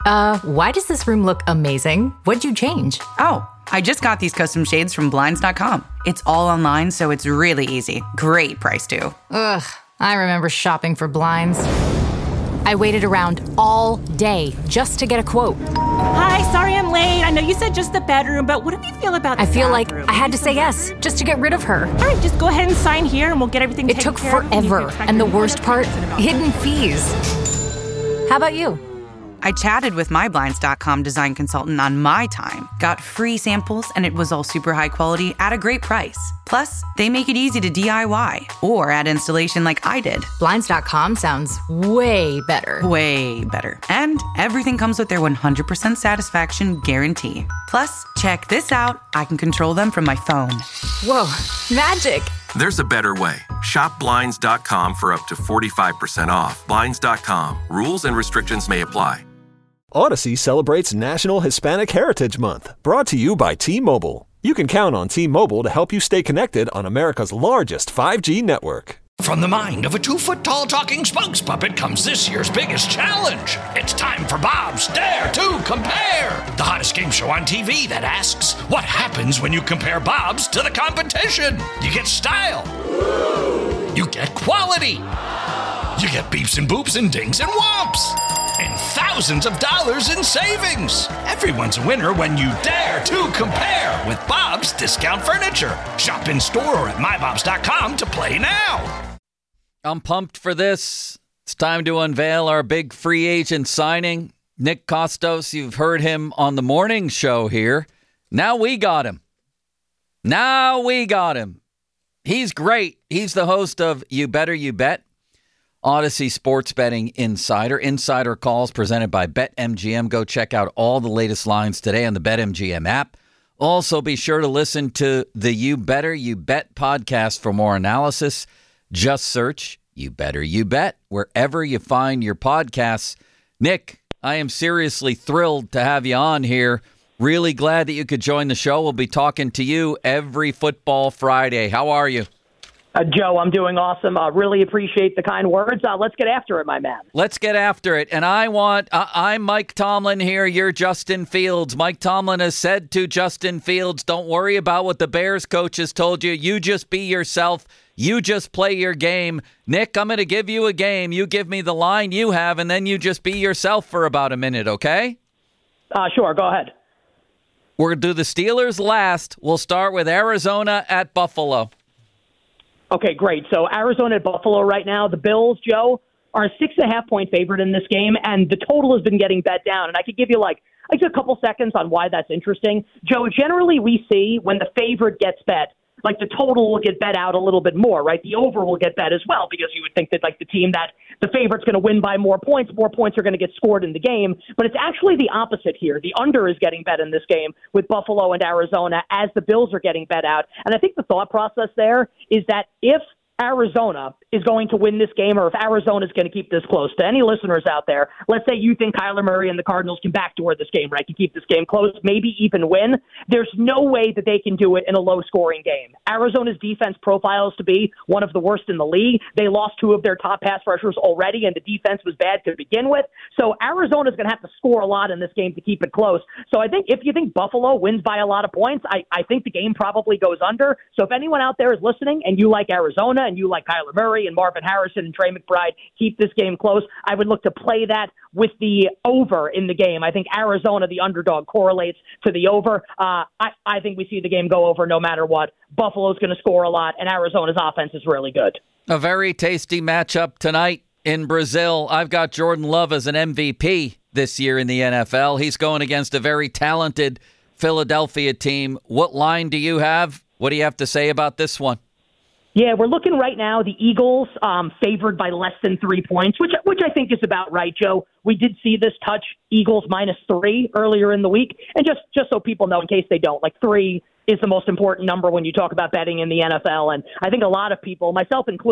Why does this room look amazing? What'd you change? Oh, I just got these custom shades from Blinds.com. It's all online, so it's really easy. Great price, too. Ugh, I remember shopping for blinds. I waited around all day just to get a quote. Hi, sorry I'm late. I know you said just the bedroom, but what do you feel about the I feel bathroom? like I had to say yes just to get rid of her. All right, just go ahead and sign here and we'll get everything It taken took care of. forever, and the worst part, hidden fees. How about you? I chatted with my Blinds.com design consultant on my time, got free samples, and it was all super high quality at a great price. Plus, they make it easy to DIY or add installation like I did. Blinds.com sounds way better. Way better. And everything comes with their 100% satisfaction guarantee. Plus, check this out. I can control them from my phone. Whoa, magic. There's a better way. Shop Blinds.com for up to 45% off. Blinds.com. Rules and restrictions may apply. Odyssey celebrates National Hispanic Heritage Month, brought to you by T-Mobile. You can count on T-Mobile to help you stay connected on America's largest 5G network. From the mind of a 2-foot-tall talking spokes puppet comes this year's biggest challenge. It's time for Bob's Dare to Compare, the hottest game show on TV that asks, what happens when you compare Bob's to the competition? You get style. You get quality. You get beeps and boops and dings and whomps. And thousands of dollars in savings. Everyone's a winner when you dare to compare with Bob's Discount Furniture. Shop in store or at mybobs.com to play now. I'm pumped for this. It's time to unveil our big free agent signing. Nick Kostos, you've heard him on the morning show here. Now we got him. He's great. He's the host of You Better You Bet, Odyssey Sports Betting Insider. Insider calls presented by BetMGM. Go check out all the latest lines today on the BetMGM app. Also, be sure to listen to the You Better You Bet podcast for more analysis. Just search You Better You Bet wherever you find your podcasts. Nick, I am seriously thrilled to have you on here. Really glad that you could join the show. We'll be talking to you every Football Friday. How are you? Joe, I'm doing awesome. Really appreciate the kind words. Let's get after it, my man. Let's get after it. And I'm Mike Tomlin here. You're Justin Fields. Mike Tomlin has said to Justin Fields, don't worry about what the Bears coach has told you. You just be yourself. You just play your game. Nick, I'm going to give you a game. You give me the line you have, and then you just be yourself for about a minute, okay? Sure, go ahead. We're going to do the Steelers last. We'll start with Arizona at Buffalo. Okay, great. So Arizona at Buffalo right now. The Bills, Joe, are a 6.5-point favorite in this game, and the total has been getting bet down. And I could give you a couple seconds on why that's interesting. Joe, generally we see when the favorite gets bet, like the total will get bet out a little bit more, right? The over will get bet as well, because you would think that like the team that the favorite's going to win by more points are going to get scored in the game. But it's actually the opposite here. The under is getting bet in this game with Buffalo and Arizona as the Bills are getting bet out. And I think the thought process there is that if Arizona is going to win this game, or if Arizona is going to keep this close, to any listeners out there, let's say you think Kyler Murray and the Cardinals can backdoor this game, right, to keep this game close, maybe even win, there's no way that they can do it in a low-scoring game. Arizona's defense profiles to be one of the worst in the league. They lost 2 of their top pass rushers already, and the defense was bad to begin with. So Arizona's going to have to score a lot in this game to keep it close. So I think if you think Buffalo wins by a lot of points, I think the game probably goes under. So if anyone out there is listening and you like Arizona and you like Kyler Murray and Marvin Harrison and Trey McBride, keep this game close, I would look to play that with the over in the game. I think Arizona, the underdog, correlates to the over. I think we see the game go over no matter what. Buffalo's going to score a lot, and Arizona's offense is really good. A very tasty matchup tonight in Brazil. I've got Jordan Love as an MVP this year in the NFL. He's going against a very talented Philadelphia team. What line do you have? What do you have to say about this one? Yeah, we're looking right now, the Eagles favored by less than 3 points, which I think is about right, Joe. We did see this touch Eagles -3 earlier in the week. And just so people know, in case they don't, 3 is the most important number when you talk about betting in the NFL. And I think a lot of people, myself included,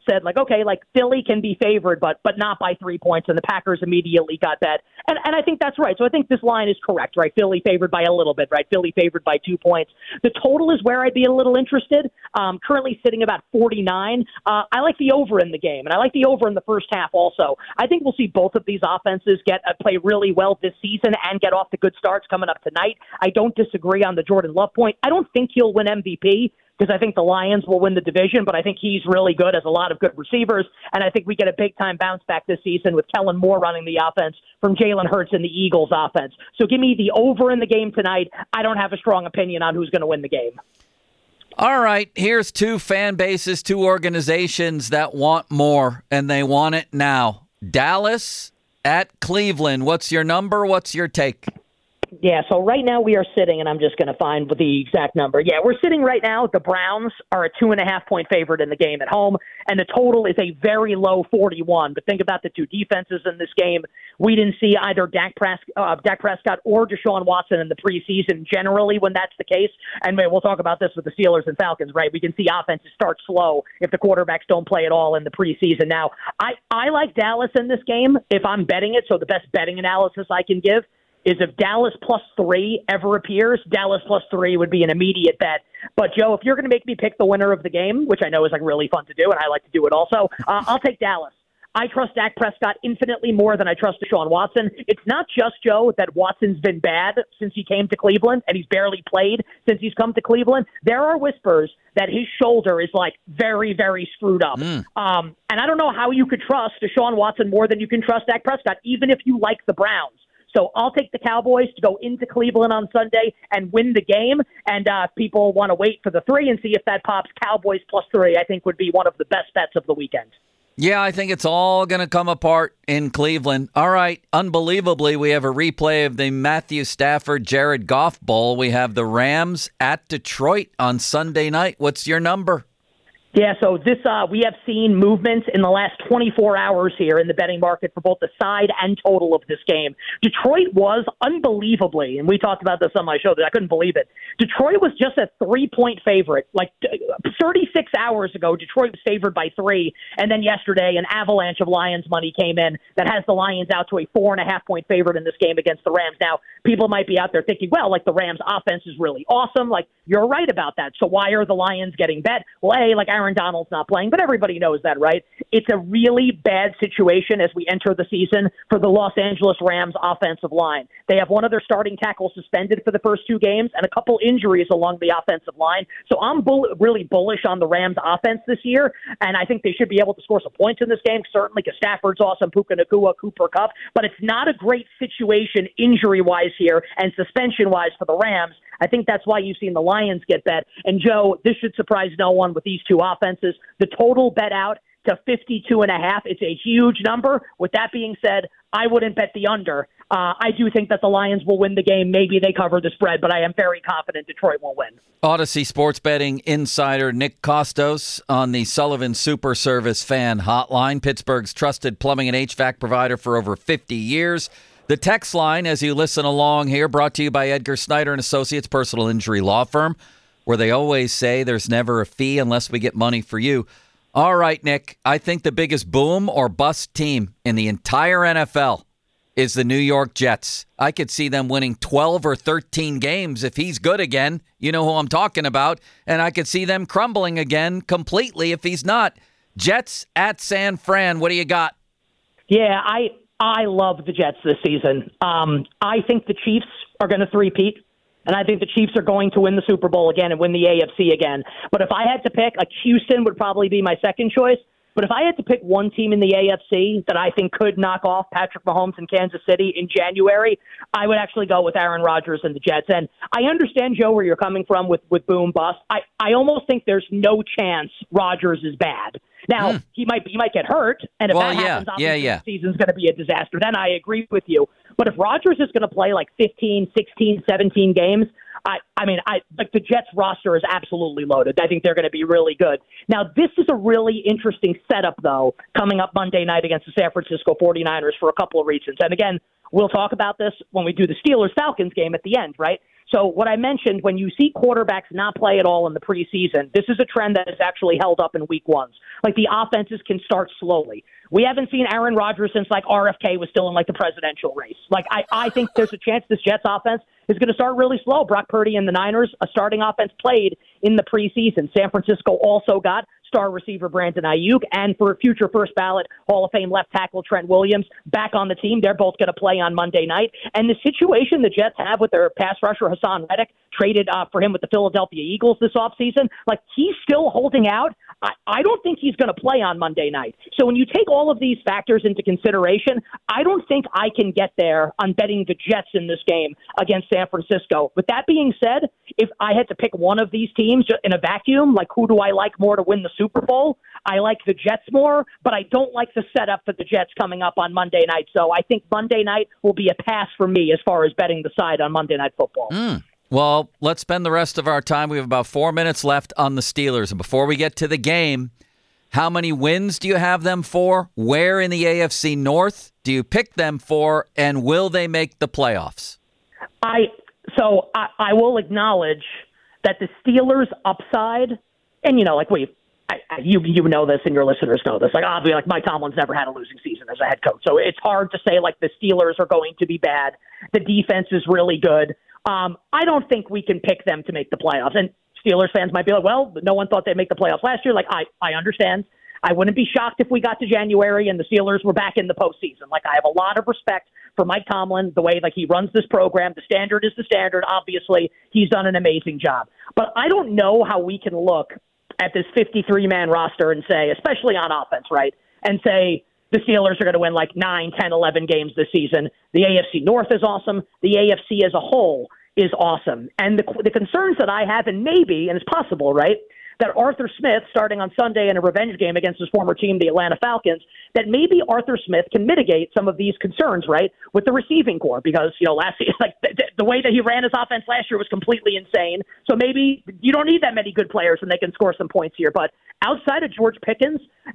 said, like, okay, like Philly can be favored, but not by 3 points, and the Packers immediately got that. And I think that's right. So I think this line is correct, right? Philly favored by a little bit, right? Philly favored by 2 points. The total is where I'd be a little interested. Currently sitting about 49. I like the over in the game, and I like the over in the first half also. I think we'll see both of these offenses play really well this season and get off to good starts coming up tonight. I don't disagree on the Jordan Love point. I don't think he'll win MVP, because I think the Lions will win the division, but I think he's really good, has a lot of good receivers, and I think we get a big-time bounce back this season with Kellen Moore running the offense from Jalen Hurts and the Eagles offense. So give me the over in the game tonight. I don't have a strong opinion on who's going to win the game. All right, here's two fan bases, two organizations that want more, and they want it now. Dallas at Cleveland. What's your number? What's your take? Yeah, so right now we are sitting, and I'm just going to find the exact number. Yeah, we're sitting right now. The Browns are a 2.5-point favorite in the game at home, and the total is a very low 41. But think about the two defenses in this game. We didn't see either Dak Prescott or Deshaun Watson in the preseason generally when that's the case. And we'll talk about this with the Steelers and Falcons, right? We can see offenses start slow if the quarterbacks don't play at all in the preseason. Now, I like Dallas in this game if I'm betting it, so the best betting analysis I can give is if Dallas +3 ever appears, Dallas +3 would be an immediate bet. But, Joe, if you're going to make me pick the winner of the game, which I know is like really fun to do, and I like to do it also, I'll take Dallas. I trust Dak Prescott infinitely more than I trust Deshaun Watson. It's not just, Joe, that Watson's been bad since he came to Cleveland, and he's barely played since he's come to Cleveland. There are whispers that his shoulder is, like, very, very screwed up. And I don't know how you could trust Deshaun Watson more than you can trust Dak Prescott, even if you like the Browns. So I'll take the Cowboys to go into Cleveland on Sunday and win the game. And people want to wait for the 3 and see if that pops. Cowboys +3, I think, would be one of the best bets of the weekend. Yeah, I think it's all going to come apart in Cleveland. All right, unbelievably, we have a replay of the Matthew Stafford, Jared Goff Bowl. We have the Rams at Detroit on Sunday night. What's your number? Yeah, so this we have seen movements in the last 24 hours here in the betting market for both the side and total of this game. Detroit was unbelievably, and we talked about this on my show, that I couldn't believe it. Detroit was just a 3-point favorite. Like 36 hours ago, Detroit was favored by 3, and then yesterday an avalanche of Lions money came in that has the Lions out to a 4.5-point favorite in this game against the Rams. Now, people might be out there thinking, well, like the Rams offense is really awesome. Like, you're right about that. So why are the Lions getting bet? Well, like Aaron Donald's not playing, but everybody knows that, right? It's a really bad situation as we enter the season for the Los Angeles Rams offensive line. They have one of their starting tackles suspended for the first 2 games and a couple injuries along the offensive line. So I'm really bullish on the Rams offense this year, and I think they should be able to score some points in this game, certainly because Stafford's awesome, Puka Nacua, Cooper Kupp, but it's not a great situation injury-wise here and suspension-wise for the Rams. I think that's why you've seen the Lions get bet. And, Joe, this should surprise no one with these two offenses. The total bet out to 52.5. It's a huge number. With that being said, I wouldn't bet the under. I do think that the Lions will win the game. Maybe they cover the spread, but I am very confident Detroit will win. Odyssey Sports Betting Insider Nick Kostos on the Sullivan Super Service Fan Hotline, Pittsburgh's trusted plumbing and HVAC provider for over 50 years. The text line, as you listen along here, brought to you by Edgar Snyder and Associates Personal Injury Law Firm, where they always say there's never a fee unless we get money for you. All right, Nick, I think the biggest boom or bust team in the entire NFL is the New York Jets. I could see them winning 12 or 13 games if he's good again. You know who I'm talking about. And I could see them crumbling again completely if he's not. Jets at San Fran. What do you got? Yeah, I love the Jets this season. I think the Chiefs are going to three-peat, and I think the Chiefs are going to win the Super Bowl again and win the AFC again. But if I had to pick, Houston would probably be my second choice. But if I had to pick one team in the AFC that I think could knock off Patrick Mahomes in Kansas City in January, I would actually go with Aaron Rodgers and the Jets. And I understand, Joe, where you're coming from with boom bust. I almost think there's no chance Rodgers is bad. Now, he might get hurt, and if that happens, obviously the season's going to be a disaster. Then I agree with you. But if Rodgers is going to play like 15, 16, 17 games, the Jets roster is absolutely loaded. I think they're going to be really good. Now, this is a really interesting setup, though, coming up Monday night against the San Francisco 49ers for a couple of reasons. And again, we'll talk about this when we do the Steelers-Falcons game at the end, right? So what I mentioned, when you see quarterbacks not play at all in the preseason, this is a trend that has actually held up in week ones. Like the offenses can start slowly. We haven't seen Aaron Rodgers since like RFK was still in like the presidential race. Like I think there's a chance this Jets offense is going to start really slow. Brock Purdy and the Niners, a starting offense played in the preseason. San Francisco also got star receiver Brandon Ayuk, and for future first ballot Hall of Fame left tackle Trent Williams back on the team. They're both going to play on Monday night. And the situation the Jets have with their pass rusher Hassan Reddick, traded for him with the Philadelphia Eagles this offseason, like he's still holding out. I don't think he's going to play on Monday night. So when you take all of these factors into consideration, I don't think I can get there on betting the Jets in this game against San Francisco. With that being said, if I had to pick one of these teams in a vacuum, like who do I like more to win the Super Bowl? I like the Jets more, but I don't like the setup for the Jets coming up on Monday night. So I think Monday night will be a pass for me as far as betting the side on Monday Night Football. Well, let's spend the rest of our time. We have about 4 minutes left on the Steelers. And before we get to the game, how many wins do you have them for? Where in the AFC North do you pick them for? And will they make the playoffs? I will acknowledge that the Steelers' upside, and you know, like you know this, and your listeners know this. Like obviously, like Mike Tomlin's never had a losing season as a head coach, so it's hard to say like the Steelers are going to be bad. The defense is really good. I don't think we can pick them to make the playoffs. And Steelers fans might be like, well, no one thought they'd make the playoffs last year. Like, I understand. I wouldn't be shocked if we got to January and the Steelers were back in the postseason. Like, I have a lot of respect for Mike Tomlin, the way like he runs this program. The standard is the standard. Obviously, he's done an amazing job. But I don't know how we can look at this 53-man roster and say, especially on offense, right, and say, the Steelers are going to win like 9, 10, 11 games this season. The AFC North is awesome. The AFC as a whole is awesome. And the concerns that I have, and maybe, and it's possible, right, that Arthur Smith, starting on Sunday in a revenge game against his former team, the Atlanta Falcons, that maybe Arthur Smith can mitigate some of these concerns, right, with the receiving core, because, you know, last year, like the way that he ran his offense last year was completely insane. So maybe you don't need that many good players and they can score some points here. But outside of George Pickens,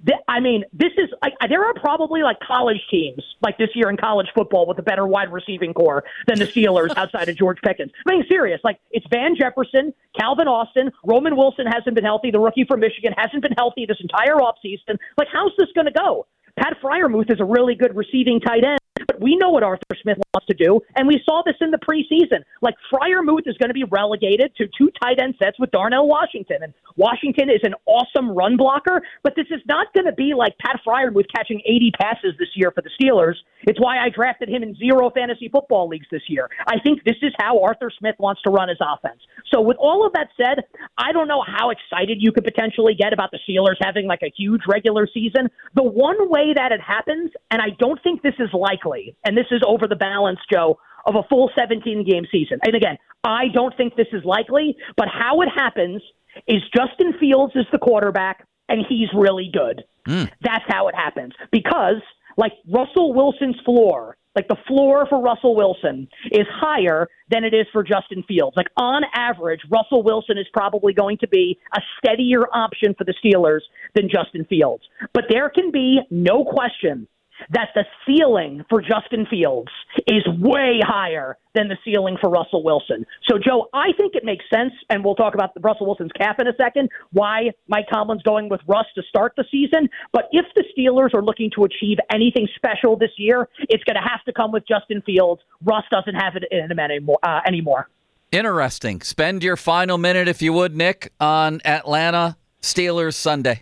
this is like there are probably like college teams like this year in college football with a better wide receiving core than the Steelers outside of George Pickens. I mean, serious. Like it's Van Jefferson, Calvin Austin, Roman Wilson hasn't been healthy. The rookie from Michigan hasn't been healthy this entire offseason. Like, how's this going to go? Pat Freiermuth is a really good receiving tight end, but we know what Arthur Smith wants to do, and we saw this in the preseason. Like, Freiermuth is going to be relegated to 2 tight end sets with Darnell Washington, and Washington is an awesome run blocker, but this is not going to be like Pat Freiermuth catching 80 passes this year for the Steelers. It's why I drafted him in 0 fantasy football leagues this year. I think this is how Arthur Smith wants to run his offense. So with all of that said, I don't know how excited you could potentially get about the Steelers having like a huge regular season. The one way that it happens, and I don't think this is likely, and this is over the balance, Joe, of a full 17-game season. And again, I don't think this is likely, but how it happens is Justin Fields is the quarterback, and he's really good. That's how it happens. Because, like, Russell Wilson's floor, like the floor for Russell Wilson is higher than it is for Justin Fields. Like, on average, Russell Wilson is probably going to be a steadier option for the Steelers than Justin Fields. But there can be no question that the ceiling for Justin Fields is way higher than the ceiling for Russell Wilson. So, Joe, I think it makes sense, and we'll talk about Russell Wilson's calf in a second, why Mike Tomlin's going with Russ to start the season. But if the Steelers are looking to achieve anything special this year, it's going to have to come with Justin Fields. Russ doesn't have it in him anymore. Interesting. Spend your final minute, if you would, Nick, on Atlanta Steelers Sunday.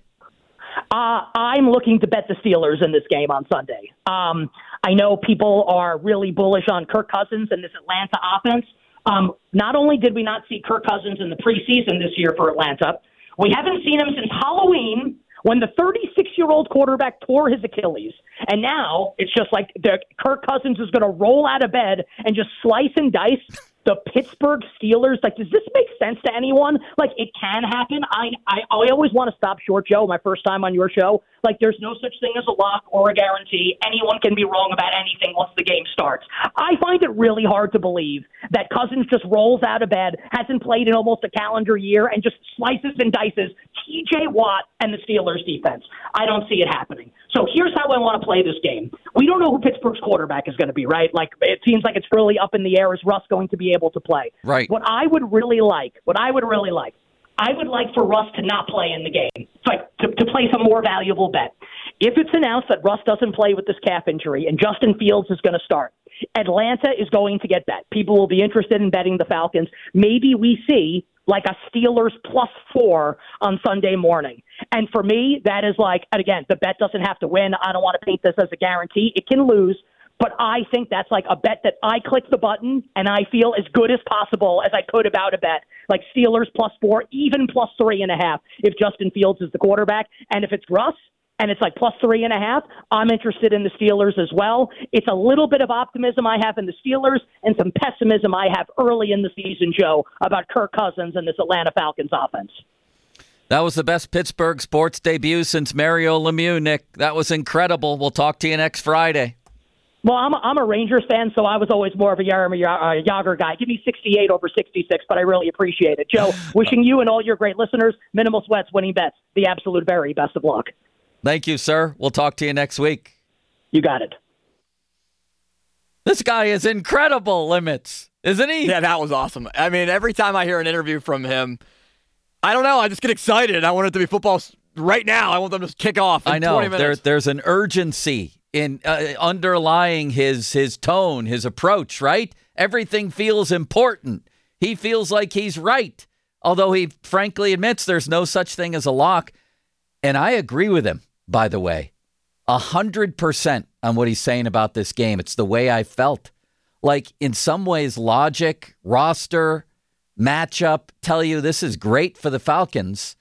I'm looking to bet the Steelers in this game on Sunday. I know people are really bullish on Kirk Cousins and this Atlanta offense. Not only did we not see Kirk Cousins in the preseason this year for Atlanta, we haven't seen him since Halloween when the 36-year-old quarterback tore his Achilles. And now it's just like Kirk Cousins is going to roll out of bed and just slice and dice the Pittsburgh Steelers. Like, does this make sense to anyone? Like, it can happen. I always want to stop short, Joe, my first time on your show. Like, there's no such thing as a lock or a guarantee. Anyone can be wrong about anything once the game starts. I find it really hard to believe that Cousins just rolls out of bed, hasn't played in almost a calendar year, and just slices and dices T.J. Watt and the Steelers defense. I don't see it happening. So here's how I want to play this game. we don't know who Pittsburgh's quarterback is going to be, right? Like, it seems like it's really up in the air. Is Russ going to be able to play? Right. What I would really like, I would like for Russ to not play in the game, like to place a more valuable bet. If it's announced that Russ doesn't play with this calf injury and Justin Fields is going to start, Atlanta is going to get bet. People will be interested in betting the Falcons. Maybe we see like a Steelers +4 on Sunday morning. And for me, that is like, and again, the bet doesn't have to win. I don't want to paint this as a guarantee. It can lose. But I think that's like a bet that I click the button and I feel as good as possible as I could about a bet. Like Steelers +4, even +3.5 if Justin Fields is the quarterback. And if it's Russ and it's like +3.5, I'm interested in the Steelers as well. It's a little bit of optimism I have in the Steelers and some pessimism I have early in the season, Joe, about Kirk Cousins and this Atlanta Falcons offense. That was the best Pittsburgh sports debut since Mario Lemieux, Nick. That was incredible. We'll talk to you next Friday. Well, I'm a Rangers fan, so I was always more of a Jaromir Jagr guy. Give me 68 over 66, but I really appreciate it. Joe, wishing you and all your great listeners minimal sweats, winning bets, the absolute very best of luck. Thank you, sir. We'll talk to you next week. You got it. This guy is incredible, Limits, isn't he? Yeah, that was awesome. I mean, every time I hear an interview from him, I don't know, I just get excited. I want it to be football right now. I want them to kick off in 20 minutes. There's an urgency in underlying his tone, his approach, right? Everything feels important. He feels like he's right, although he frankly admits there's no such thing as a lock. And I agree with him, by the way, 100% on what he's saying about this game. It's the way I felt. Like, in some ways, logic, roster, matchup tell you this is great for the Falcons.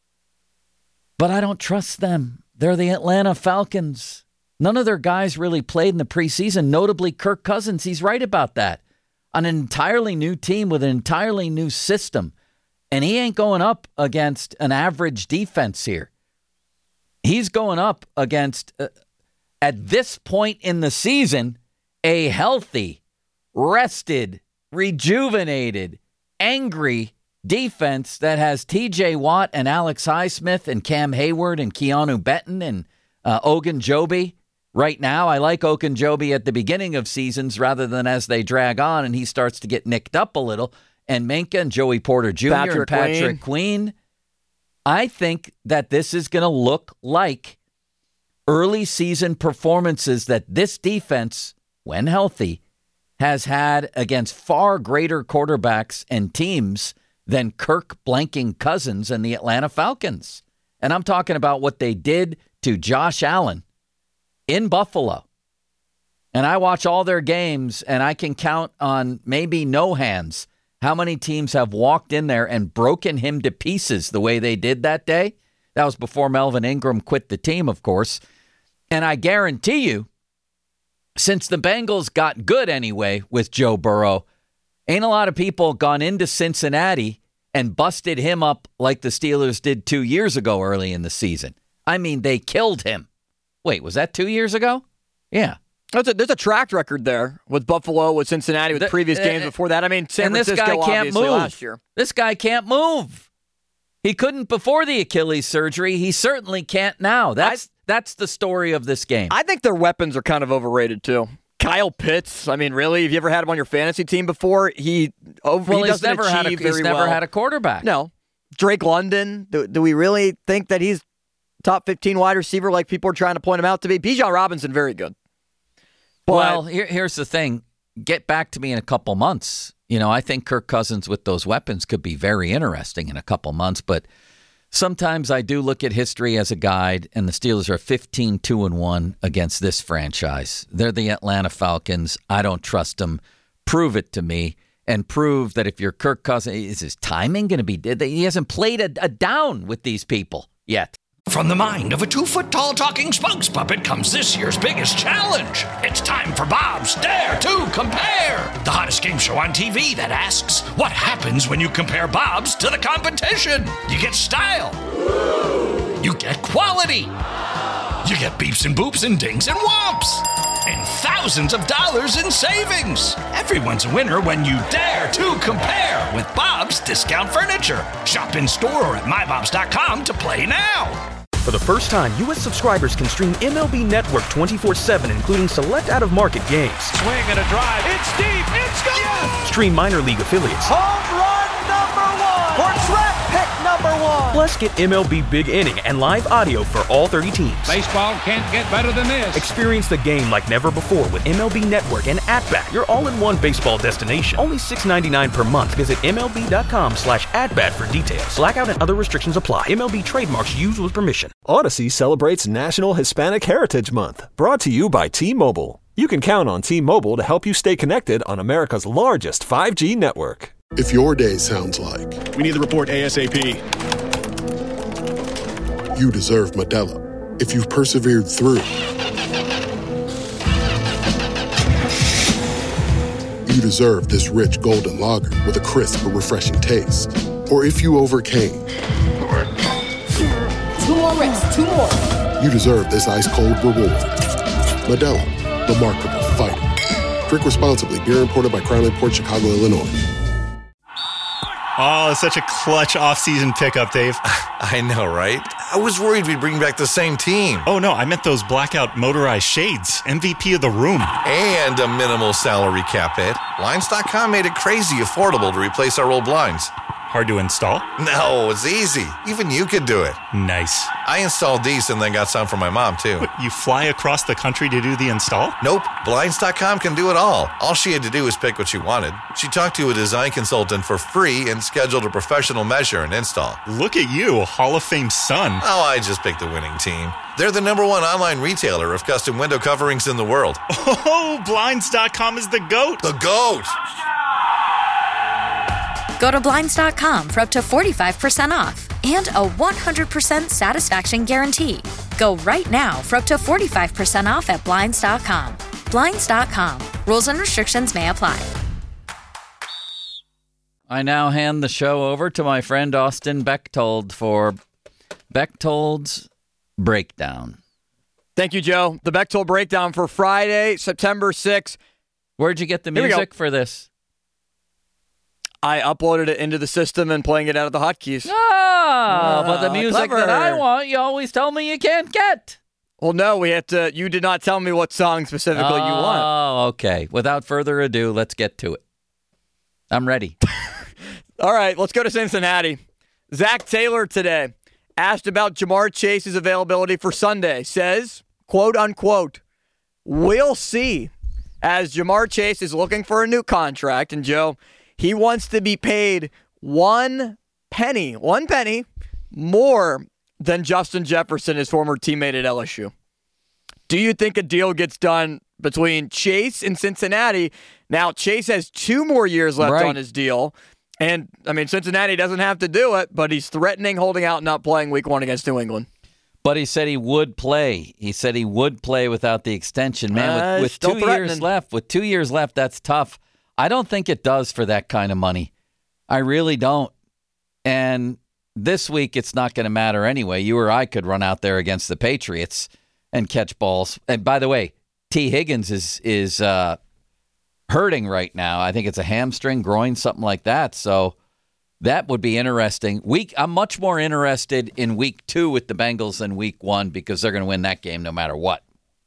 But I don't trust them. They're the Atlanta Falcons. None of their guys really played in the preseason, notably Kirk Cousins. He's right about that. On an entirely new team with an entirely new system. And he ain't going up against an average defense here. He's going up against, at this point in the season, a healthy, rested, rejuvenated, angry defense that has T.J. Watt and Alex Highsmith and Cam Hayward and Keanu Benton and Ogunjobi. Right now, I like Ogunjobi at the beginning of seasons rather than as they drag on and he starts to get nicked up a little. And Minkah and Joey Porter Jr. and Patrick Queen. I think that this is going to look like early season performances that this defense, when healthy, has had against far greater quarterbacks and teams than Kirk blanking Cousins and the Atlanta Falcons. And I'm talking about what they did to Josh Allen in Buffalo. And I watch all their games, and I can count on maybe no hands how many teams have walked in there and broken him to pieces the way they did that day. That was before Melvin Ingram quit the team, of course. And I guarantee you, since the Bengals got good anyway with Joe Burrow, ain't a lot of people gone into Cincinnati and busted him up like the Steelers did 2 years ago early in the season. I mean, they killed him. Wait, was that 2 years ago? Yeah. There's a track record there with Buffalo, with Cincinnati, with previous games before that. I mean, San Francisco this guy can't obviously move. Last year. This guy can't move. He couldn't before the Achilles surgery. He certainly can't now. That's the story of this game. I think their weapons are kind of overrated, too. Kyle Pitts, I mean, really? Have you ever had him on your fantasy team before? He's never had a quarterback. No. Drake London, do we really think that he's top 15 wide receiver like people are trying to point him out to be? Bijan Robinson, very good. But, well, here's the thing. Get back to me in a couple months. You know, I think Kirk Cousins with those weapons could be very interesting in a couple months, but sometimes I do look at history as a guide, and the Steelers are 15-2-1 against this franchise. They're the Atlanta Falcons. I don't trust them. Prove it to me, and prove that if you're Kirk Cousins, is his timing going to be? He hasn't played a down with these people yet. From the mind of a 2-foot-tall talking Spunks puppet comes this year's biggest challenge. It's time for Bob's Dare to Compare, the hottest game show on TV that asks, what happens when you compare Bob's to the competition? You get style. You get quality. You get beeps and boops and dings and whomps. And thousands of dollars in savings. Everyone's a winner when you dare to compare with Bob's Discount Furniture. Shop in store or at mybobs.com to play now. For the first time, U.S. subscribers can stream MLB Network 24/7, including select out-of-market games. Swing and a drive. It's deep. It's gone. Yes! Stream minor league affiliates. Home run number 1. Or track pick number 1. Plus, get MLB Big Inning and live audio for all 30 teams. Baseball can't get better than this. Experience the game like never before with MLB Network and At-Bat, your all-in-one baseball destination. Only $6.99 per month. Visit MLB.com/atbat for details. Blackout and other restrictions apply. MLB trademarks used with permission. Odyssey celebrates National Hispanic Heritage Month, brought to you by T-Mobile. You can count on T-Mobile to help you stay connected on America's largest 5G network. If your day sounds like, we need the report ASAP, you deserve Modelo. If you've persevered through, you deserve this rich golden lager with a crisp but refreshing taste. Or if you overcame. 2 more reps, 2 more. You deserve this ice-cold reward. Modelo, the mark of a fighter. Drink responsibly. Beer imported by Crown Imports, Chicago, Illinois. Oh, such a clutch off-season pickup, Dave. I know, right? I was worried we'd bring back the same team. Oh, no, I meant those blackout motorized shades. MVP of the room. And a minimal salary cap hit. Blinds.com made it crazy affordable to replace our old blinds. Hard to install? No, it's easy. Even you could do it. Nice. I installed these and then got some for my mom, too. What, you fly across the country to do the install? Nope. Blinds.com can do it all. All she had to do was pick what she wanted. She talked to a design consultant for free and scheduled a professional measure and install. Look at you, Hall of Fame son. Oh, I just picked the winning team. They're the #1 online retailer of custom window coverings in the world. Oh, Blinds.com is the GOAT. The GOAT! Go to Blinds.com for up to 45% off and a 100% satisfaction guarantee. Go right now for up to 45% off at Blinds.com. Blinds.com. Rules and restrictions may apply. I now hand the show over to my friend Austin Bechtold for Bechtold's Breakdown. Thank you, Joe. The Bechtold Breakdown for Friday, September 6th. Where'd you get the music for this? I uploaded it into the system and playing it out of the hotkeys. But the music that I want, you always tell me you can't get. Well, no, we had to. You did not tell me what song specifically you want. Oh, okay. Without further ado, let's get to it. I'm ready. All right, let's go to Cincinnati. Zach Taylor today asked about Ja'Marr Chase's availability for Sunday. Says, quote unquote, "We'll see," as Ja'Marr Chase is looking for a new contract. And Joe, he wants to be paid one penny more than Justin Jefferson, his former teammate at LSU. Do you think a deal gets done between Chase and Cincinnati? Now, Chase has 2 more years left on his deal. And, I mean, Cincinnati doesn't have to do it, but he's threatening holding out and not playing week 1 against New England. But he said he would play. He said he would play without the extension. Man, with 2 years left, that's tough. I don't think it does for that kind of money. I really don't. And this week, it's not going to matter anyway. You or I could run out there against the Patriots and catch balls. And by the way, T. Higgins is hurting right now. I think it's a hamstring, groin, something like that. So that would be interesting. I'm much more interested in week 2 with the Bengals than week 1 because they're going to win that game no matter what.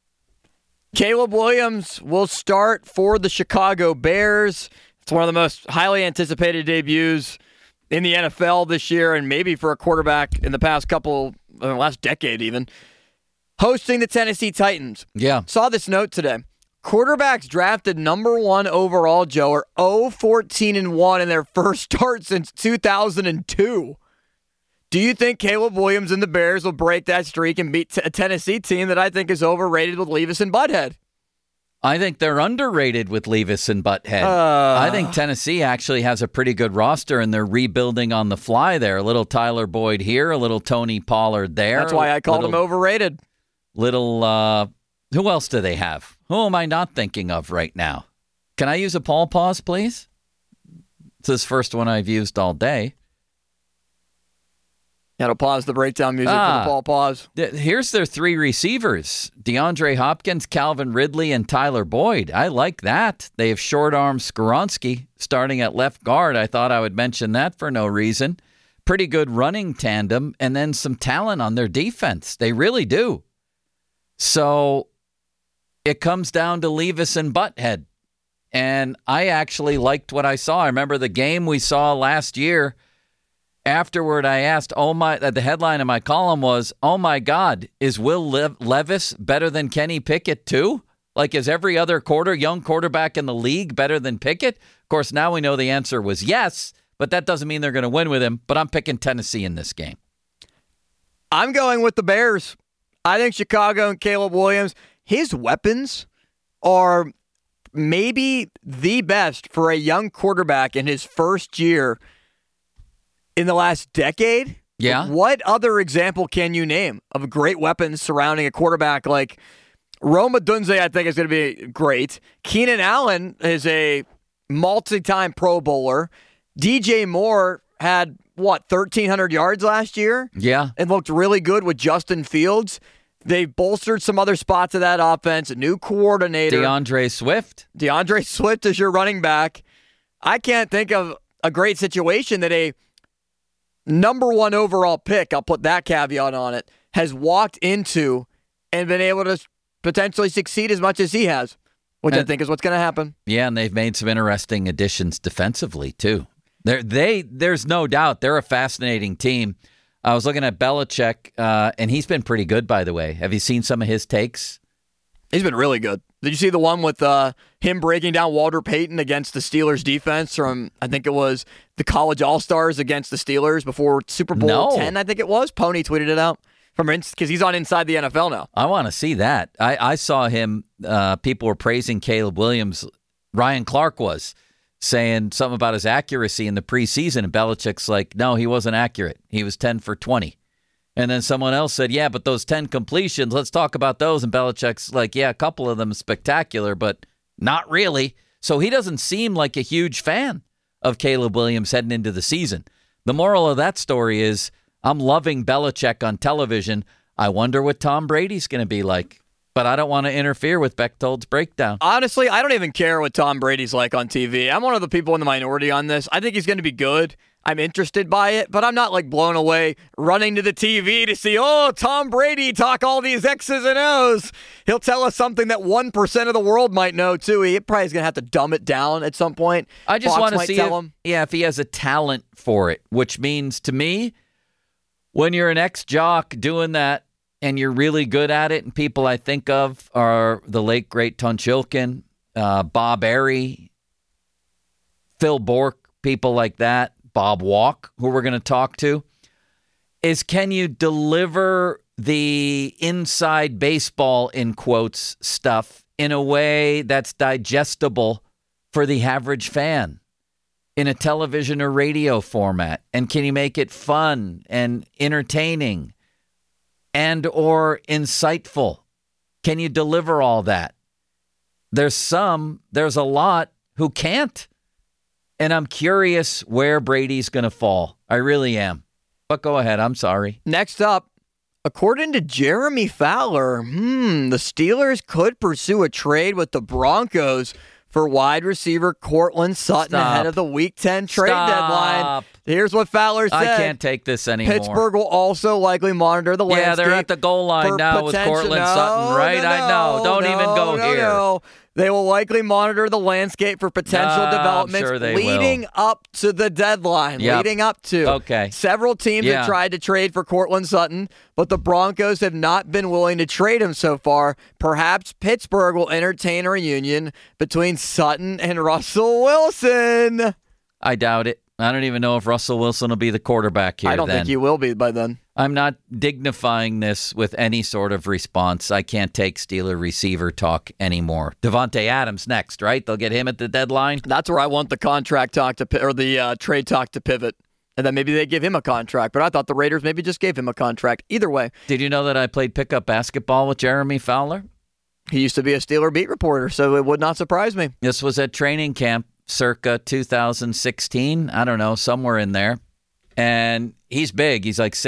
Caleb Williams will start for the Chicago Bears. It's one of the most highly anticipated debuts in the NFL this year and maybe for a quarterback in the past last decade even. Hosting the Tennessee Titans. Yeah. Saw this note today. Quarterbacks drafted #1 overall, Joe, are 0-14-1 in their first start since 2002. Do you think Caleb Williams and the Bears will break that streak and beat a Tennessee team that I think is overrated with Levis and Butthead? I think they're underrated with Levis and Butthead. I think Tennessee actually has a pretty good roster, and they're rebuilding on the fly there. A little Tyler Boyd here, a little Tony Pollard there. That's why I called him overrated. Who else do they have? Who am I not thinking of right now? Can I use a Paul pause, please? It's this first one I've used all day. Got to pause the breakdown music for the Paul pause. Here's their 3 receivers. DeAndre Hopkins, Calvin Ridley, and Tyler Boyd. I like that. They have short arm Skoronski starting at left guard. I thought I would mention that for no reason. pretty good running tandem, and then some talent on their defense. They really do. So it comes down to Levis and Butthead. And I actually liked what I saw. I remember the game we saw last year. Afterward, I asked, the headline of my column was, oh my God, is Will Levis better than Kenny Pickett too? Like, is every other young quarterback in the league better than Pickett? Of course, now we know the answer was yes, but that doesn't mean they're going to win with him. But I'm picking Tennessee in this game. I'm going with the Bears. I think Chicago and Caleb Williams, his weapons are maybe the best for a young quarterback in his first year in the last decade. Yeah. What other example can you name of great weapons surrounding a quarterback like Rome Odunze? I think is going to be great. Keenan Allen is a multi-time Pro Bowler. DJ Moore had, 1,300 yards last year? Yeah. And looked really good with Justin Fields. They bolstered some other spots of that offense, a new coordinator. DeAndre Swift. DeAndre Swift is your running back. I can't think of a great situation that a number 1 overall pick, I'll put that caveat on it, has walked into and been able to potentially succeed as much as he has, which I think is what's going to happen. Yeah, and they've made some interesting additions defensively, too. There's no doubt they're a fascinating team. I was looking at Belichick, and he's been pretty good, by the way. Have you seen some of his takes? He's been really good. Did you see the one with him breaking down Walter Payton against the Steelers defense from, I think it was the College All-Stars against the Steelers before Super Bowl 10, I think it was? Pony tweeted it out because he's on Inside the NFL now. I want to see that. I saw him. People were praising Caleb Williams. Ryan Clark was saying something about his accuracy in the preseason, and Belichick's like, no, he wasn't accurate. He was 10 for 20. And then someone else said, yeah, but those 10 completions, let's talk about those. And Belichick's like, yeah, a couple of them spectacular, but not really. So he doesn't seem like a huge fan of Caleb Williams heading into the season. The moral of that story is I'm loving Belichick on television. I wonder what Tom Brady's going to be like. But I don't want to interfere with Bechtold's breakdown. Honestly, I don't even care what Tom Brady's like on TV. I'm one of the people in the minority on this. I think he's going to be good. I'm interested by it, but I'm not like blown away running to the TV to see, Tom Brady talk all these X's and O's. He'll tell us something that 1% of the world might know, too. He probably is going to have to dumb it down at some point. I just want to see if he has a talent for it, which means to me, when you're an ex-jock doing that, and you're really good at it, and people I think of are the late, great Tunch Ilkin, Bob Airy, Phil Bork, people like that, Bob Walk, who we're going to talk to, is can you deliver the inside baseball, in quotes, stuff in a way that's digestible for the average fan in a television or radio format? And can you make it fun and entertaining and or insightful? Can you deliver all that? There's a lot who can't. And I'm curious where Brady's going to fall. I really am. But go ahead. I'm sorry. Next up, according to Jeremy Fowler, the Steelers could pursue a trade with the Broncos for wide receiver Courtland Sutton ahead of the Week 10 trade deadline. Here's what Fowler said. I can't take this anymore. Pittsburgh will also likely monitor the landscape. Yeah, they're at the goal line now with Courtland Sutton, right? I know. Don't even go here. They will likely monitor the landscape for potential developments leading up to the deadline. Leading up to. Okay. Several teams have tried to trade for Courtland Sutton, but the Broncos have not been willing to trade him so far. Perhaps Pittsburgh will entertain a reunion between Sutton and Russell Wilson. I doubt it. I don't even know if Russell Wilson will be the quarterback here. I don't think he will be by then. I'm not dignifying this with any sort of response. I can't take Steeler receiver talk anymore. Devontae Adams next, right? They'll get him at the deadline. That's where I want the contract talk or the trade talk to pivot. And then maybe they give him a contract. But I thought the Raiders maybe just gave him a contract. Either way. Did you know that I played pickup basketball with Jeremy Fowler? He used to be a Steeler beat reporter, so it would not surprise me. This was at training camp circa 2016. I don't know, somewhere in there. And he's big. He's like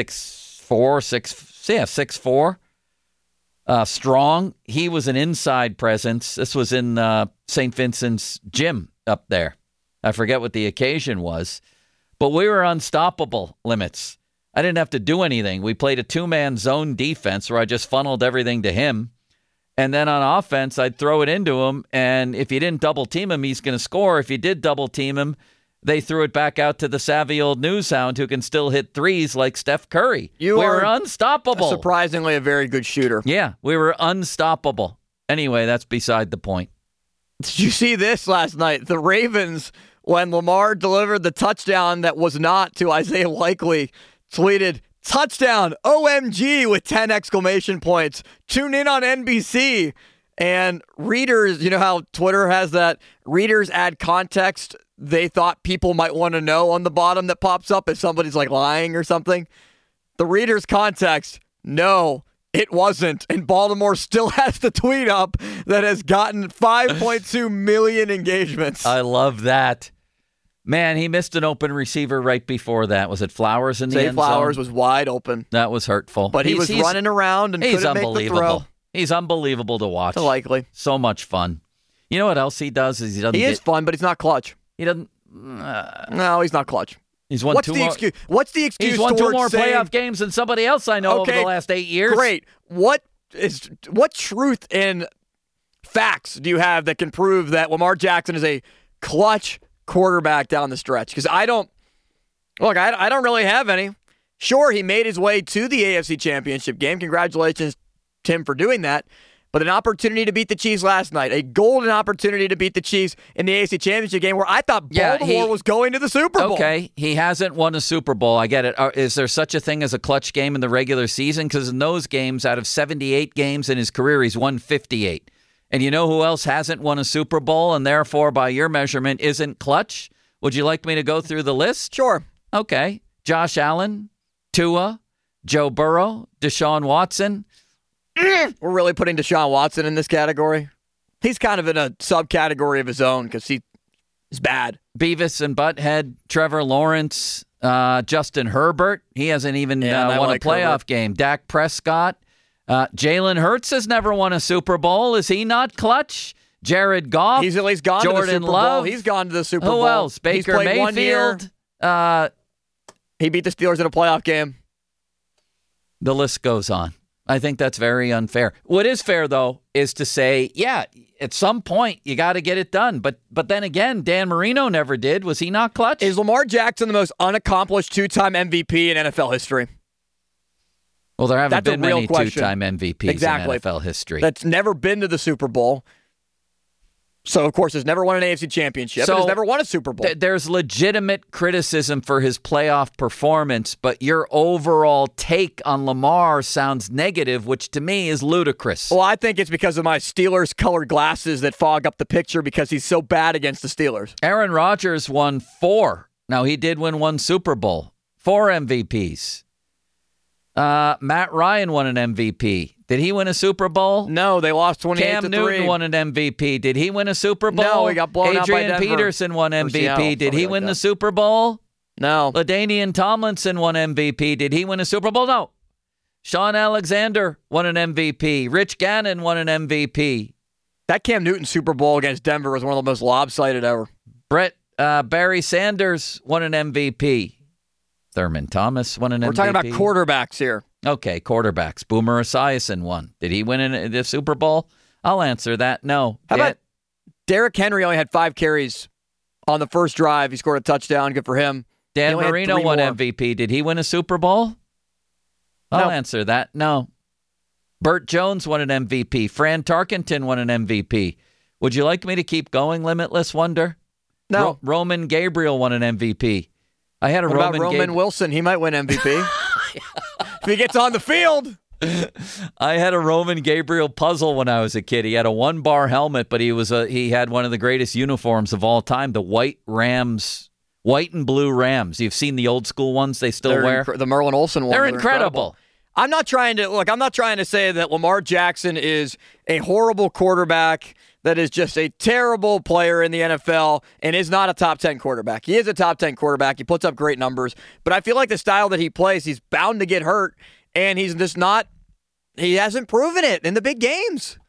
6'4", strong. He was an inside presence. This was in St. Vincent's gym up there. I forget what the occasion was. But we were unstoppable, Limits. I didn't have to do anything. We played a two-man zone defense where I just funneled everything to him. And then on offense, I'd throw it into him. And if you didn't double team him, he's going to score. If you did double team him, they threw it back out to the savvy old newshound who can still hit threes like Steph Curry. We were unstoppable. Surprisingly, a very good shooter. Yeah, we were unstoppable. Anyway, that's beside the point. Did you see this last night? The Ravens, when Lamar delivered the touchdown that was not to Isaiah Likely, tweeted, "Touchdown, OMG," with 10 exclamation points. Tune in on NBC. And readers, you know how Twitter has that? Readers add context they thought people might want to know on the bottom that pops up if somebody's like lying or something. The reader's context, no, it wasn't. And Baltimore still has the tweet up that has gotten 5.2 million engagements. I love that. Man, he missed an open receiver right before that. Was it Flowers in the end zone? Flowers was wide open. That was hurtful. But he was running around and couldn't make the throw. He's unbelievable to watch. Likely. So much fun. You know what else he does? Is he is fun, but he's not clutch. He doesn't. No, he's not clutch. He's won What's the excuse? He's won two more playoff games than somebody else I know over the last 8 years. Great. What truth and facts do you have that can prove that Lamar Jackson is a clutch quarterback down the stretch? Because I don't really have any. Sure, he made his way to the AFC Championship game. Congratulations, Tim, for doing that. But an opportunity to beat the Chiefs last night. A golden opportunity to beat the Chiefs in the AFC Championship game where I thought Baltimore was going to the Super Bowl. Okay, he hasn't won a Super Bowl. I get it. Is there such a thing as a clutch game in the regular season? Because in those games, out of 78 games in his career, he's won 58. And you know who else hasn't won a Super Bowl and therefore, by your measurement, isn't clutch? Would you like me to go through the list? Sure. Okay. Josh Allen, Tua, Joe Burrow, Deshaun Watson. We're really putting Deshaun Watson in this category. He's kind of in a subcategory of his own because he's bad. Beavis and Butthead, Trevor Lawrence, Justin Herbert. He hasn't even won a playoff game. Dak Prescott. Jalen Hurts has never won a Super Bowl. Is he not clutch? Jared Goff. He's at least gone Jordan to the Super Love. Bowl. He's gone to the Super Bowl. Who else? Baker Mayfield. He beat the Steelers in a playoff game. The list goes on. I think that's very unfair. What is fair, though, is to say, yeah, at some point you got to get it done. But then again, Dan Marino never did. Was he not clutch? Is Lamar Jackson the most unaccomplished two-time MVP in NFL history? Well, there haven't been many two-time MVPs in NFL history. That's never been to the Super Bowl. So, of course, has never won an AFC championship. So, has never won a Super Bowl. There's legitimate criticism for his playoff performance, but your overall take on Lamar sounds negative, which to me is ludicrous. Well, I think it's because of my Steelers-colored glasses that fog up the picture because he's so bad against the Steelers. Aaron Rodgers won 4. Now, he did win 1 Super Bowl. 4 MVPs. Matt Ryan won an MVP. Did he win a Super Bowl? No, they lost 28-3. Cam Newton won an MVP. Did he win a Super Bowl? No, he got blown out by Denver. Adrian Peterson won MVP. Did he win the Super Bowl? No. LaDainian Tomlinson won MVP. Did he win a Super Bowl? No. Sean Alexander won an MVP. Rich Gannon won an MVP. That Cam Newton Super Bowl against Denver was one of the most lopsided ever. Barry Sanders won an MVP. Thurman Thomas won an MVP. We're talking about quarterbacks here. Okay, quarterbacks. Boomer Esiason won. Did he win the Super Bowl? I'll answer that. No. How about Derrick Henry only had 5 carries on the first drive. He scored a touchdown. Good for him. Dan Marino won MVP. Did he win a Super Bowl? I'll answer that. No. Burt Jones won an MVP. Fran Tarkenton won an MVP. Would you like me to keep going, Limitless Wonder? No. Roman Gabriel won an MVP. I had a what about Roman Wilson? He might win MVP. If he gets on the field. I had a Roman Gabriel puzzle when I was a kid. He had a 1-bar helmet, but he had one of the greatest uniforms of all time, the white and blue Rams. You've seen the old school ones they still wear? The Merlin Olsen ones. They're incredible. I'm not trying to say that Lamar Jackson is a horrible quarterback that is just a terrible player in the NFL and is not a top 10 quarterback. He is a top 10 quarterback. He puts up great numbers. But I feel like the style that he plays, he's bound to get hurt, and he's just not – he hasn't proven it in the big games.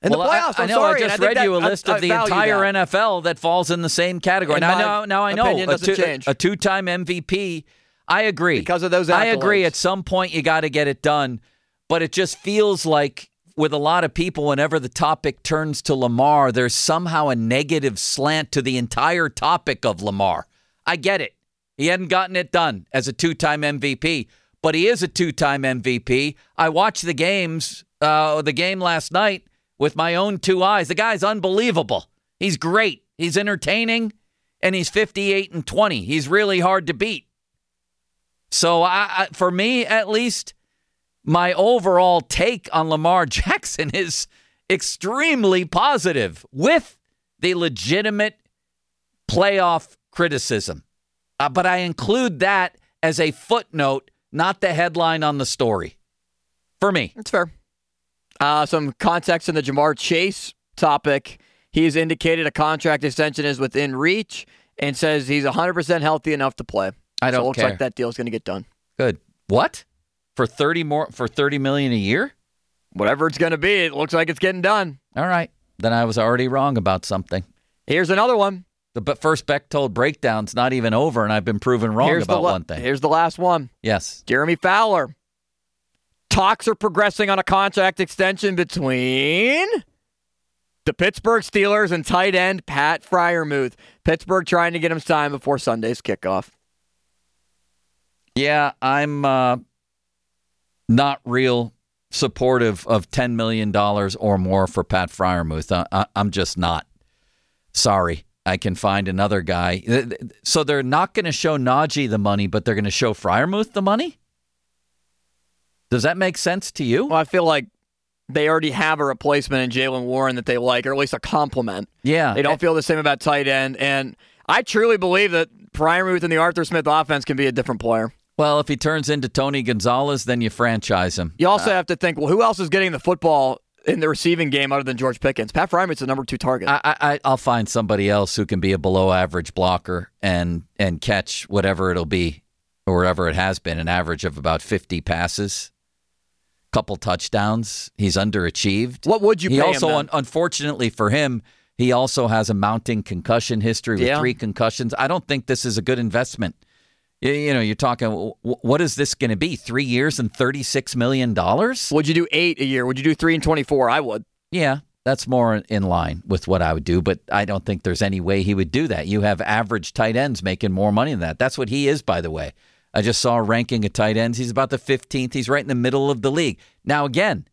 In the playoffs, I know. I just read you a list of the entire NFL that falls in the same category. Now I know a two-time MVP. I agree. Because of those accolades. I agree. At some point, you got to get it done. But it just feels like with a lot of people, whenever the topic turns to Lamar, there's somehow a negative slant to the entire topic of Lamar. I get it. He hadn't gotten it done as a two-time MVP, but he is a two-time MVP. I watched the game last night with my own two eyes. The guy's unbelievable. He's great. He's entertaining, and he's 58-20. He's really hard to beat. So for me, at least, my overall take on Lamar Jackson is extremely positive with the legitimate playoff criticism. But I include that as a footnote, not the headline on the story. For me. That's fair. Some context in the Jamar Chase topic. He's indicated a contract extension is within reach and says he's 100% healthy enough to play. I don't care. So it looks like that deal's going to get done. Good. What? For $30 million a year? Whatever it's going to be, it looks like it's getting done. All right. Then I was already wrong about something. Here's another one. The first Bechtold breakdown's not even over, and I've been proven wrong about one thing. Here's the last one. Yes. Jeremy Fowler. Talks are progressing on a contract extension between the Pittsburgh Steelers and tight end Pat Freiermuth. Pittsburgh trying to get him signed before Sunday's kickoff. Yeah, I'm not real supportive of $10 million or more for Pat Freiermuth. I'm just not. Sorry. I can find another guy. So they're not going to show Najee the money, but they're going to show Freiermuth the money? Does that make sense to you? Well, I feel like they already have a replacement in Jaylen Warren that they like, or at least a compliment. Yeah. They don't feel the same about tight end. And I truly believe that Freiermuth and the Arthur Smith offense can be a different player. Well, if he turns into Tony Gonzalez, then you franchise him. You also have to think, well, who else is getting the football in the receiving game other than George Pickens? Pat Freiermuth's the number 2 target. I'll find somebody else who can be a below-average blocker and catch whatever it'll be, or wherever it has been, an average of about 50 passes, couple touchdowns. He's underachieved. What would you pay him then? Unfortunately for him, he also has a mounting concussion history with 3 concussions. I don't think this is a good investment. You know, you're talking, what is this going to be? 3 years and $36 million? Would you do 8 a year? Would you do 3 and 24? I would. Yeah, that's more in line with what I would do, but I don't think there's any way he would do that. You have average tight ends making more money than that. That's what he is, by the way. I just saw a ranking of tight ends. He's about the 15th. He's right in the middle of the league. Now, again,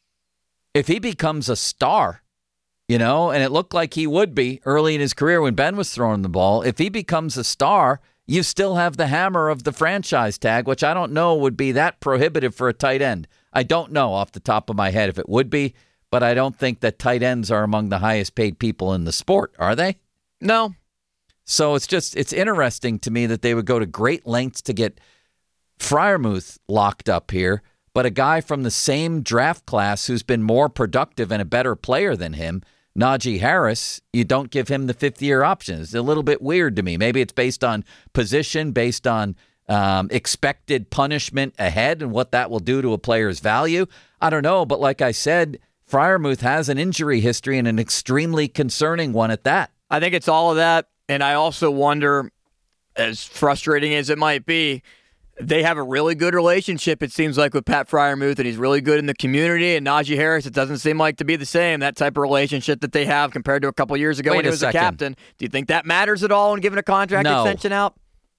if he becomes a star, and it looked like he would be early in his career when Ben was throwing the ball, if he becomes a star, you still have the hammer of the franchise tag, which I don't know would be that prohibitive for a tight end. I don't know off the top of my head if it would be, but I don't think that tight ends are among the highest paid people in the sport, are they? No. So it's interesting to me that they would go to great lengths to get Freiermuth locked up here, but a guy from the same draft class who's been more productive and a better player than him, Najee Harris, you don't give him the 5th-year option. It's a little bit weird to me. Maybe it's based on position, based on expected punishment ahead and what that will do to a player's value. I don't know, but like I said, Freiermuth has an injury history and an extremely concerning one at that. I think it's all of that, and I also wonder, as frustrating as it might be, they have a really good relationship, it seems like, with Pat Freiermuth, and he's really good in the community. And Najee Harris, it doesn't seem like to be the same, that type of relationship that they have compared to a couple years ago when he was a captain. Do you think that matters at all in giving a contract extension out?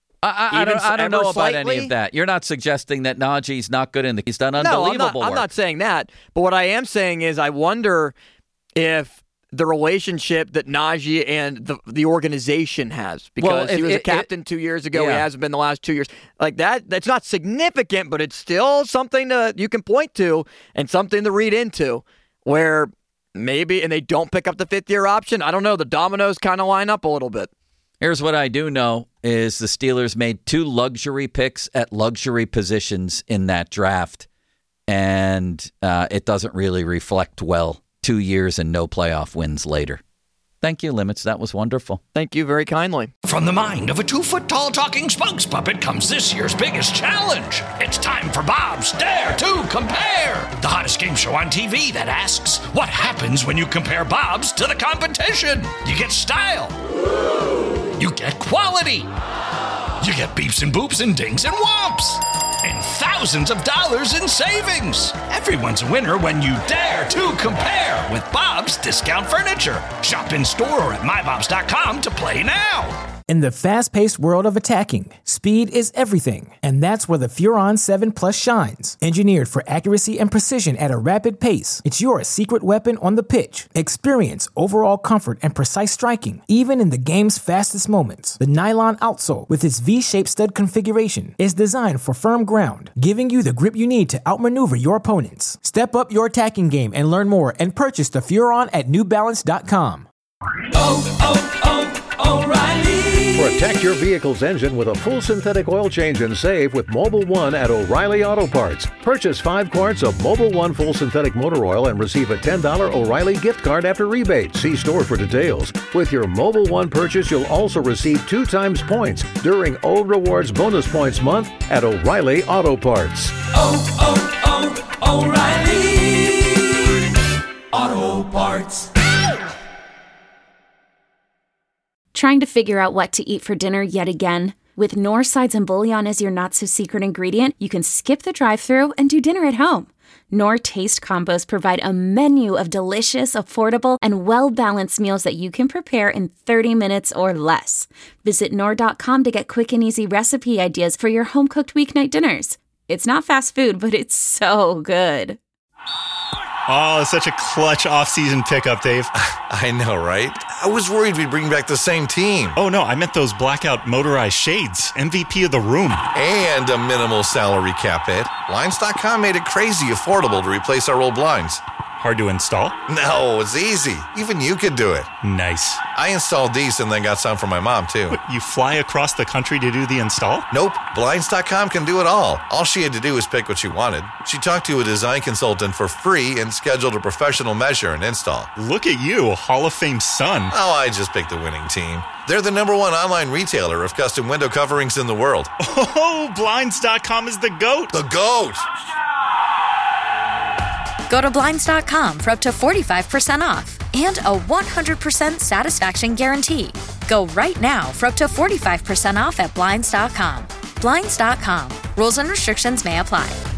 I don't know about any of that. You're not suggesting that Najee's not good he's done unbelievable work. I'm not saying that. But what I am saying is I wonder if the relationship that Najee and the organization has, because he was a captain 2 years ago. Yeah. He hasn't been the last 2 years. Like that's not significant, but it's still something you can point to and something to read into where maybe, and they don't pick up the 5th-year option. I don't know. The dominoes kind of line up a little bit. Here's what I do know is the Steelers made 2 luxury picks at luxury positions in that draft, and it doesn't really reflect well 2 years and no playoff wins later. Thank you, Limits. That was wonderful. Thank you very kindly. From the mind of a 2-foot-tall talking Spunks puppet comes this year's biggest challenge. It's time for Bob's Dare to Compare, the hottest game show on TV that asks, what happens when you compare Bob's to the competition? You get style. You get quality. You get beeps and boops and dings and whomps. And thousands of dollars in savings. Everyone's a winner when you dare to compare with Bob's Discount Furniture. Shop in store or at mybobs.com to play now. In the fast-paced world of attacking, speed is everything, and that's where the Furon 7 Plus shines. Engineered for accuracy and precision at a rapid pace, it's your secret weapon on the pitch. Experience overall comfort and precise striking, even in the game's fastest moments. The nylon outsole, with its V-shaped stud configuration, is designed for firm ground, giving you the grip you need to outmaneuver your opponents. Step up your attacking game and learn more and purchase the Furon at newbalance.com. O'Reilly. Protect your vehicle's engine with a full synthetic oil change and save with Mobil 1 at O'Reilly Auto Parts. Purchase 5 quarts of Mobil 1 full synthetic motor oil and receive a $10 O'Reilly gift card after rebate. See store for details. With your Mobil 1 purchase, you'll also receive 2 times points during O Rewards Bonus Points Month at O'Reilly Auto Parts. O'Reilly Auto Parts. Trying to figure out what to eat for dinner yet again? With Knorr Sides and Bouillon as your not-so-secret ingredient, you can skip the drive-thru and do dinner at home. Knorr Taste Combos provide a menu of delicious, affordable, and well-balanced meals that you can prepare in 30 minutes or less. Visit Knorr.com to get quick and easy recipe ideas for your home-cooked weeknight dinners. It's not fast food, but it's so good. Oh, such a clutch off-season pickup, Dave. I know, right? I was worried we'd bring back the same team. Oh, no, I meant those blackout motorized shades. MVP of the room. And a minimal salary cap hit. Blinds.com made it crazy affordable to replace our old blinds. Hard to install? No, it's easy. Even you could do it. Nice. I installed these and then got some for my mom, too. What, you fly across the country to do the install? Nope. Blinds.com can do it all. All she had to do was pick what she wanted. She talked to a design consultant for free and scheduled a professional measure and install. Look at you, Hall of Fame son. Oh, I just picked the winning team. They're the #1 online retailer of custom window coverings in the world. Oh, Blinds.com is the GOAT. The GOAT! Go to Blinds.com for up to 45% off and a 100% satisfaction guarantee. Go right now for up to 45% off at Blinds.com. Blinds.com. Rules and restrictions may apply.